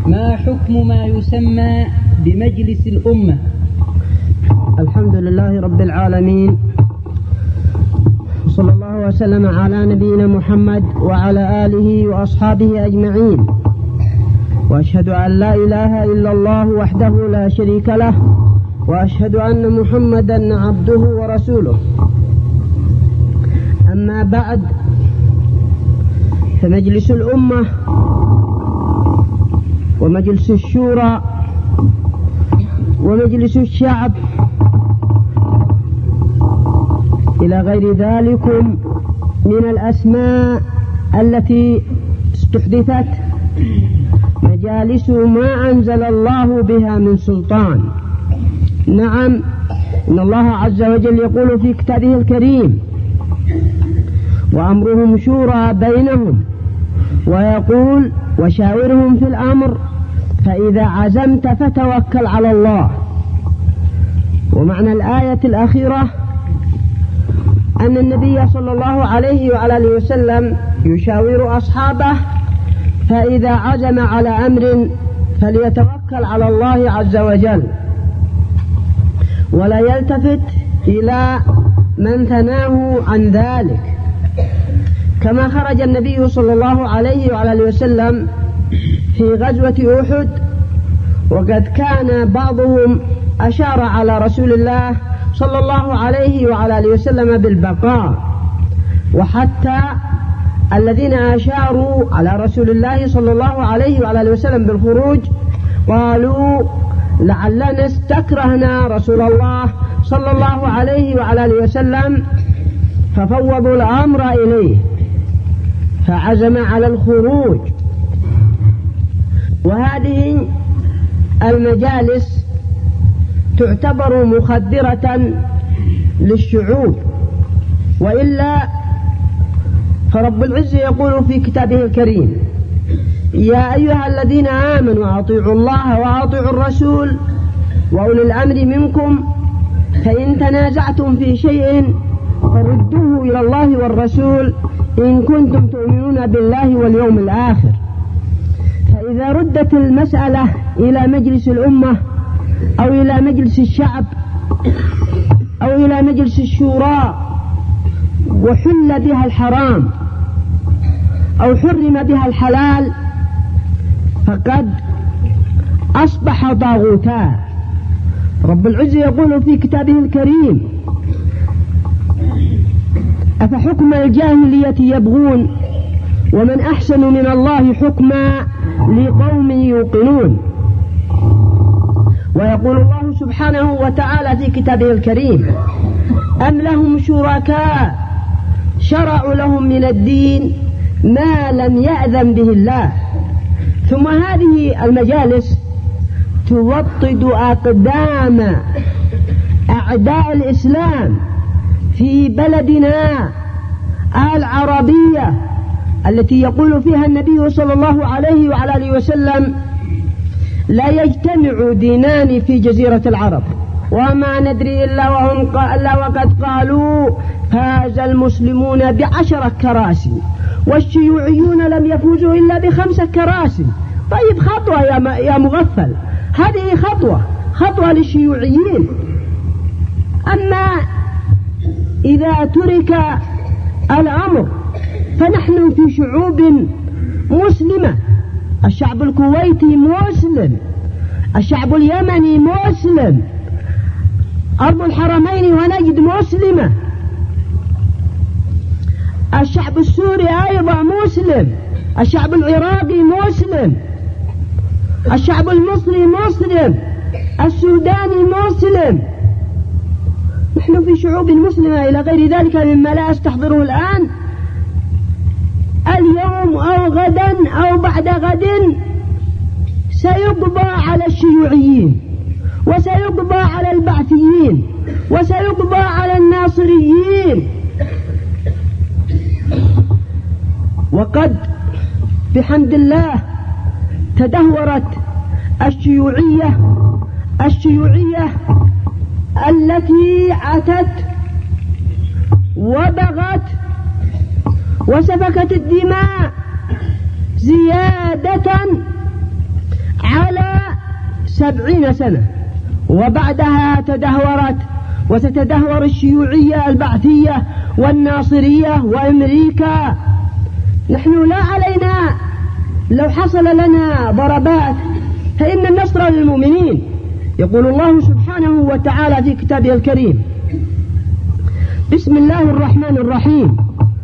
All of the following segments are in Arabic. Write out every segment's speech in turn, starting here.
ما حكم ما يسمى بمجلس الأمة؟ الحمد لله رب العالمين، صلى الله وسلم على نبينا محمد وعلى آله وأصحابه أجمعين، وأشهد أن لا إله إلا الله وحده لا شريك له، وأشهد أن محمدا عبده ورسوله. أما بعد، فمجلس الأمة ومجلس الشورى ومجلس الشعب إلى غير ذلك من الأسماء التي استحدثت مجالس ما أنزل الله بها من سلطان. نعم، إن الله عز وجل يقول في كتابه الكريم: وأمرهم شورى بينهم، ويقول: وشاورهم في الأمر فإذا عزمت فتوكل على الله. ومعنى الآية الأخيرة أن النبي صلى الله عليه وعلى آله وسلم يشاور أصحابه، فإذا عزم على أمر فليتوكل على الله عز وجل، ولا يلتفت إلى من ثناه عن ذلك. كما خرج النبي صلى الله عليه وعلى آله وسلم في غزوة أحد، وقد كان بعضهم أشار على رسول الله صلى الله عليه وعلى آله وسلم بالبقاء، وحتى الذين أشاروا على رسول الله صلى الله عليه وعلى آله وسلم بالخروج قالوا: لعلنا استكرهنا رسول الله صلى الله عليه وعلى آله وسلم، ففوضوا الأمر إليه فعزم على الخروج. وهذه المجالس تعتبر مخدرة للشعوب، وإلا فرب العزة يقول في كتابه الكريم: يا أيها الذين آمنوا أطيعوا الله وأطيعوا الرسول وأولي الأمر منكم، فإن تنازعتم في شيء فردوه إلى الله والرسول إن كنتم تؤمنون بالله واليوم الآخر. فإذا ردت المسألة إلى مجلس الأمة أو إلى مجلس الشعب أو إلى مجلس الشورى وحل بها الحرام أو حرم بها الحلال، فقد أصبح طاغوتا. رب العزة يقول في كتابه الكريم: أفحكم الجاهلية يبغون ومن أحسن من الله حكما لقوم يوقنون. ويقول الله سبحانه وتعالى في كتابه الكريم: أم لهم شركاء شرعوا لهم من الدين ما لم يأذن به الله. ثم هذه المجالس توطد أقدام أعداء الإسلام في بلدنا العربية، التي يقول فيها النبي صلى الله عليه وعلى آله وسلم: لا يجتمع دينان في جزيرة العرب وما ندري إلا وقد قالوا فاز المسلمون ب10 كراسي والشيوعيون لم يفوزوا إلا ب5 كراسي. طيب، خطوة يا مغفل، هذه خطوة للشيوعيين. أما إذا ترك الأمر فنحن في شعوب مسلمة، الشعب الكويتي مسلم، الشعب اليمني مسلم، أرض الحرمين ونجد مسلمة، الشعب السوري أيضا مسلم، الشعب العراقي مسلم، الشعب المصري مسلم، السوداني مسلم. نحن في شعوب مسلمة إلى غير ذلك مما لا أستحضره الآن. اليوم أو غدا أو بعد غد سيقضى على الشيوعيين، وسيقضى على البعثيين، وسيقضى على الناصريين. وقد بحمد الله تدهورت الشيوعية التي عتت وبغت وسفكت الدماء زيادة 70 سنة، وبعدها تدهورت وستدهور الشيوعية البعثية والناصرية وأمريكا. نحن لا علينا لو حصل لنا ضربات فإن النصر للمؤمنين. يقول الله سبحانه وتعالى في كتابه الكريم: بسم الله الرحمن الرحيم،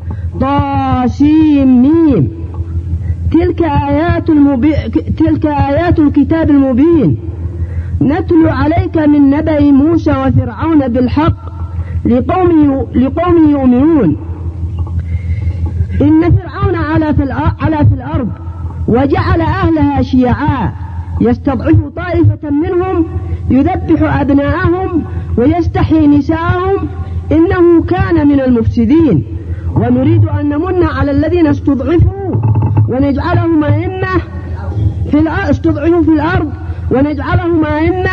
طاسيم، تلك آيات الكتاب المبين، نتلو عليك من نبأ موسى وفرعون بالحق لقوم يؤمنون. إن فرعون علا في الأرض وجعل أهلها شيعا يستضعف طائفة منهم يذبح أبناءهم ويستحيي نساءهم إنه كان من المفسدين. ونريد أن نمن على الذين استضعفوا ونجعلهم أئمة استضعفوا في الأرض ونجعلهم أئمة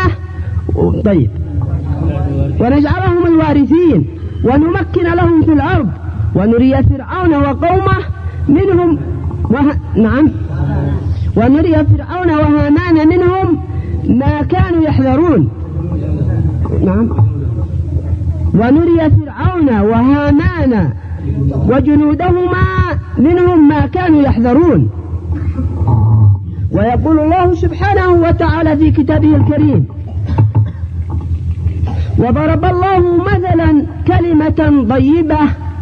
ونجعلهم الوارثين ونمكن لهم في الأرض ونري فرعون وقومه منهم ونري فرعون وهامان منهم ما كانوا يحذرون. ونري فرعون وهامان وجنودهما منهم ما كانوا يحذرون. ويقول الله سبحانه وتعالى في كتابه الكريم: وضرب الله مثلا كلمة طيبة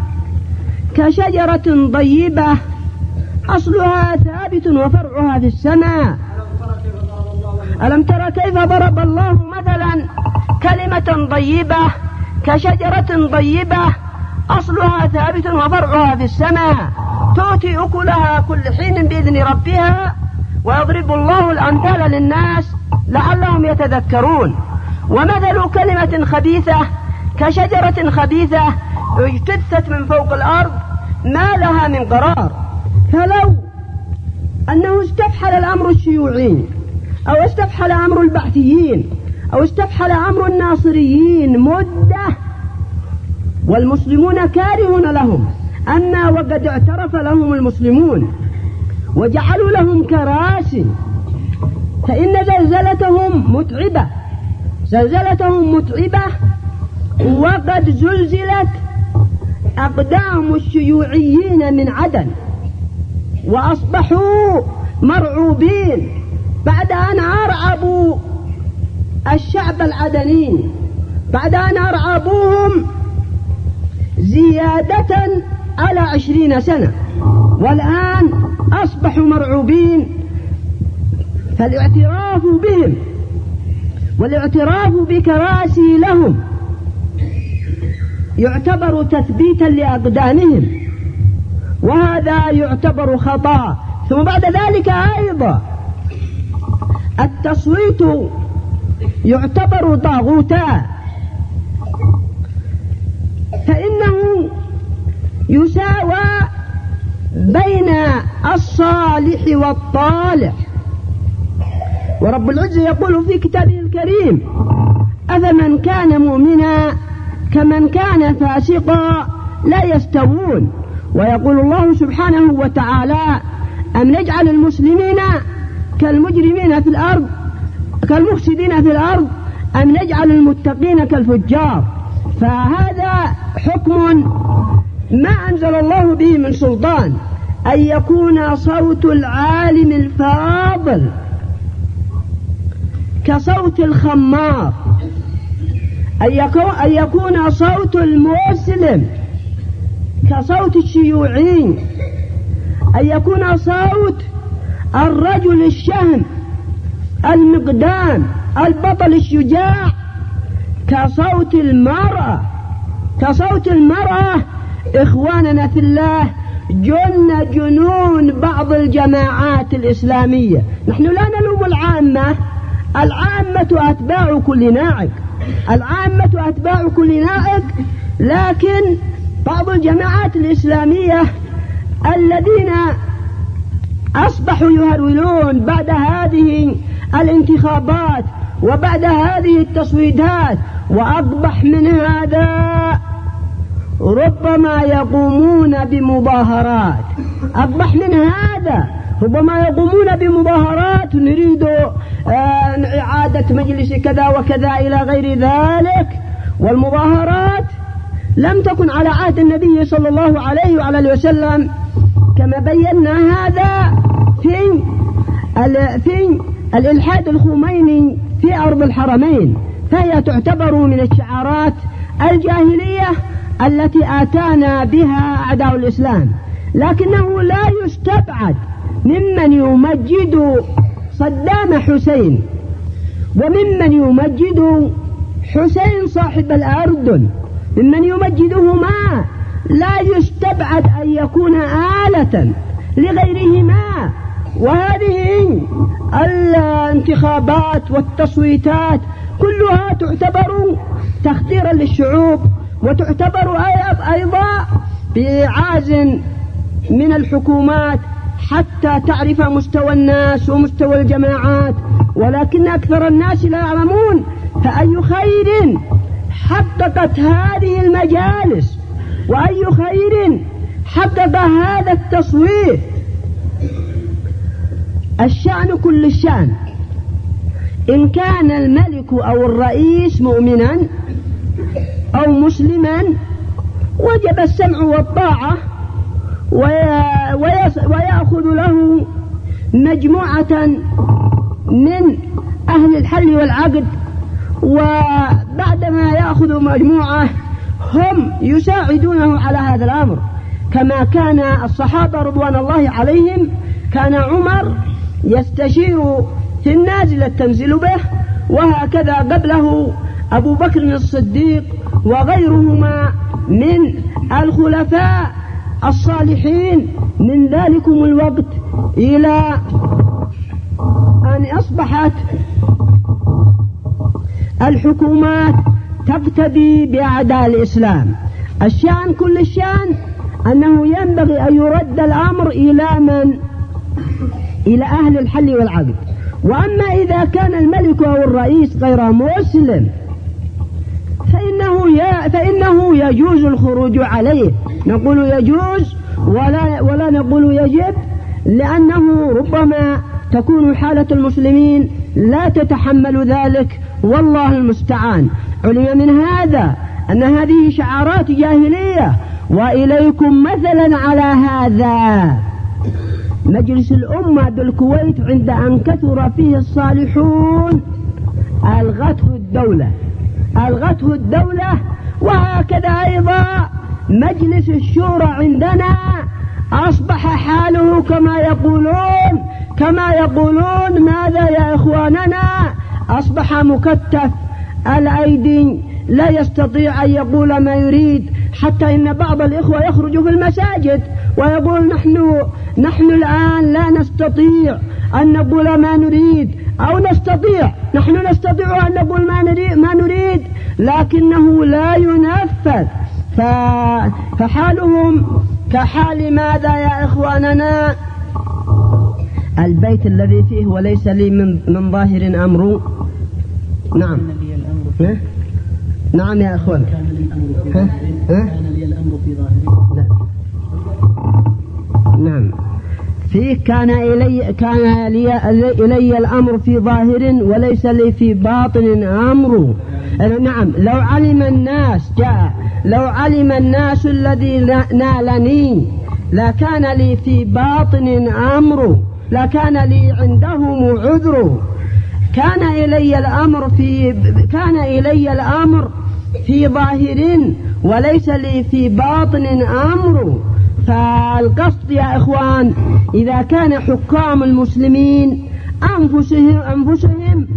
كشجرة طيبة أصلها ثابت وفرعها في السماء. ألم تر كيف ضرب الله مثلا كلمة طيبة كشجرة طيبة أصلها ثابت وفرعها في السماء تؤتي أكلها كل حين بإذن ربها ويضرب الله الأمثال للناس لعلهم يتذكرون. ومثل كلمة خبيثة كشجرة خبيثة اجتثت من فوق الأرض ما لها من قرار. فلو أنه استفحل الأمر الشيوعي أو استفحل أمر البعثيين أو استفحل أمر الناصريين مدة والمسلمون كارهون لهم، أما وقد اعترف لهم المسلمون وجعلوا لهم كراسي، فإن زلزلتهم متعبة وقد زلزلت أقدام الشيوعيين من عدن وأصبحوا مرعوبين بعد أن أرعبوا الشعب العدني، بعد أن أرعبوهم زيادة على 20 سنة، والآن أصبحوا مرعوبين. فالاعتراف بهم والاعتراف بكراسي لهم يعتبر تثبيتا لأقدامهم، وهذا يعتبر خطأ. ثم بعد ذلك أيضا التصويت يعتبر طاغوتا، فإنه يساوى بين الصالح والطالح. ورب العزة يقول في كتابه الكريم: أفمن كان مؤمنا كمن كان فاسقا لا يستوون. ويقول الله سبحانه وتعالى: أم نجعل المسلمين كالمجرمين في الأرض كالمفسدين في الأرض أم نجعل المتقين كالفجار. فهذا حكم ما أنزل الله به من سلطان، أن يكون صوت العالم الفاضل كصوت الخمار، أن يكون صوت المسلم كصوت الشيوعي، أن يكون صوت الرجل الشهم المقدام البطل الشجاع كصوت المرأة. إخواننا في الله، جنون بعض الجماعات الإسلامية. نحن لا نلوم العامة أتباع كل نائق، لكن بعض الجماعات الإسلامية الذين أصبحوا يهرولون بعد هذه الانتخابات وبعد هذه التصويتات، وأقبح من هذا ربما يقومون بمظاهرات، أقبح من هذا ربما يقومون بمظاهرات نريد إعادة مجلس كذا وكذا إلى غير ذلك. والمظاهرات لم تكن على عهد النبي صلى الله عليه وعلى آله وسلم، كما بينا هذا في الإلحاد الخميني في أرض الحرمين، فهي تعتبر من الشعارات الجاهلية التي آتانا بها أعداء الإسلام. لكنه لا يستبعد ممن يمجد صدام حسين وممن يمجد حسين صاحب الأردن، ممن يمجدهما لا يستبعد أن يكون آلة لغيرهما. وهذه الانتخابات والتصويتات كلها تعتبر تخديرا للشعوب، وتعتبر أيضا بإعاز من الحكومات حتى تعرف مستوى الناس ومستوى الجماعات. ولكن أكثر الناس لا يعلمون فأي خير حققت هذه المجالس وأي خير حقق هذا التصويت. الشأن كل الشأن، إن كان الملك أو الرئيس مؤمنا أو مسلما وجب السمع والطاعة، ويأخذ له مجموعة من أهل الحل والعقد، وبعدما يأخذ مجموعة هم يساعدونه على هذا الأمر، كما كان الصحابة رضوان الله عليهم. كان عمر يستشير في النازل تنزل به، وهكذا قبله أبو بكر الصديق وغيرهما من الخلفاء الصالحين من ذلكم الوقت، إلى أن أصبحت الحكومات تقتدي بأعداء الإسلام. الشأن كل الشأن أنه ينبغي أن يرد الأمر إلى أهل الحل والعقد. وأما إذا كان الملك أو الرئيس غير مسلم فإنه يجوز الخروج عليه، نقول يجوز ولا نقول يجب، لأنه ربما تكون حالة المسلمين لا تتحمل ذلك، والله المستعان. علم من هذا أن هذه شعارات جاهلية. وإليكم مثلا على هذا مجلس الأمة بالكويت عند أن كثر فيه الصالحون ألغته الدولة. وهكذا أيضا مجلس الشورى عندنا أصبح حاله كما يقولون ماذا يا إخواننا؟ أصبح مكتف الأيدي، لا يستطيع أن يقول ما يريد، حتى إن بعض الإخوة يخرج في المساجد ويقول نحن الآن لا نستطيع أن نقول ما نريد، أو نحن نستطيع أن نقول ما نريد لكنه لا ينفذ. فحالهم كحال ماذا يا إخواننا؟ البيت الذي فيه وليس لي من ظاهر أمر. نعم نعم يا أخوان، كان لي الأمر في ظاهر. نعم، فيه كان إلي الأمر في ظاهر وليس لي في باطن أمر. نعم، لو علم الناس الذي نالني لكان لي في باطن أمر، لكان لي عندهم عذر. كان إلي الأمر في ظاهر وليس لي في باطن أمر. فالقصد يا إخوان، إذا كان حكام المسلمين أنفسهم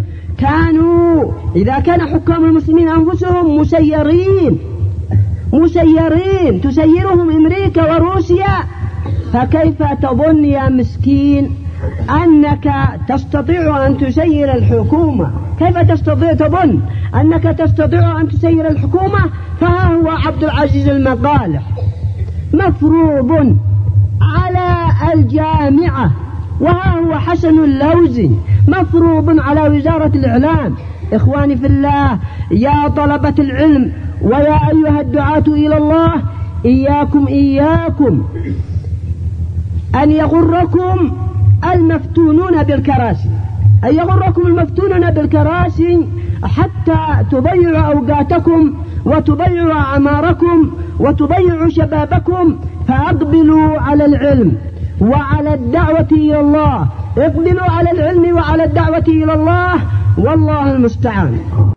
مسيرين تسيرهم أمريكا وروسيا، فكيف تظن يا مسكين أنك تستطيع أن تسير الحكومة؟ كيف تظن أنك تستطيع أن تسير الحكومة؟ فها هو عبد العزيز المقالح مفروض على الجامعة، وها هو حسن اللوزي مفروض على وزارة الإعلام. إخواني في الله، يا طلبة العلم ويا أيها الدعاة إلى الله، إياكم أن يغركم المفتونون بالكراسي. أن يغركم المفتونون بالكراسي حتى تضيعوا أوقاتكم وتضيعوا أعماركم وتضيعوا شبابكم، فأقبلوا على العلم وعلى الدعوة إلى الله، اقبلوا على العلم وعلى الدعوة إلى الله، والله المستعان.